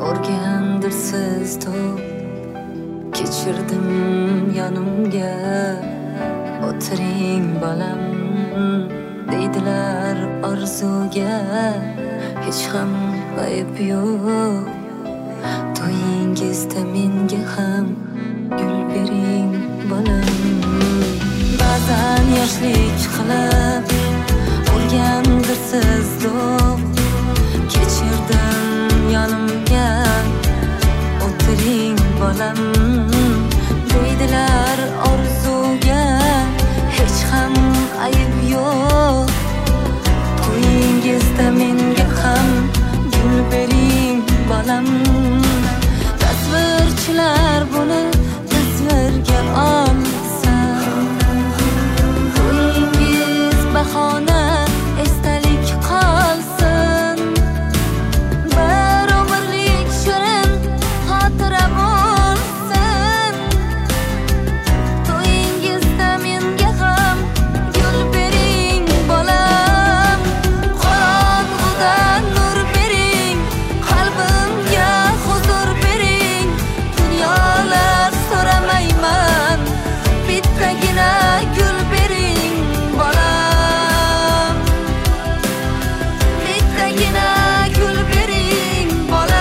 O'rgandirsiz to'p kechirdim yonimga. O'tiring bolam deydilar orzuga. Hech ham ayb yo'q, to'yingizda menga ham gul bering bolam. Ba'zan yoshlik qilib o'rgandirsiz to'p kechirdim yonimga. O'tiring bolam deydilar orzuga. Hech ham ayb yo'q, to'yingizda menga ham gul bering bolam. Tasvirchilar buni tasvirga olsa, to'yingiz bahona esdalik qolsin. Bir umrlik shirin xotira bo'lsin. To'yingizda menga ham gul bering bolam. Qorong'udan nur bering, qalbimga huzur bering. Dunyolar so'ramayman, bittagina gul bering bolam. Bittagina gul bering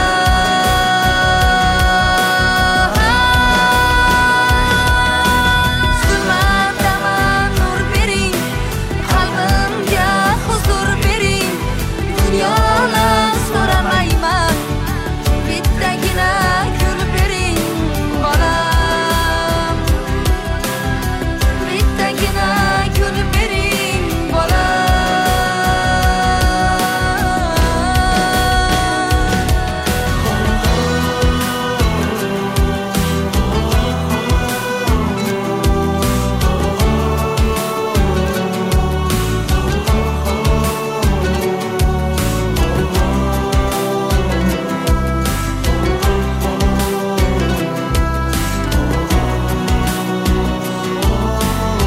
bolam. Zulmatdaman nur bering, qalbimga huzur bering. Dunyolar so'ramayman, bittagina gul bering bolam. Bittagina gul bering bolam.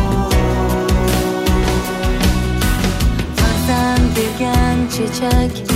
Farzand bergan chechak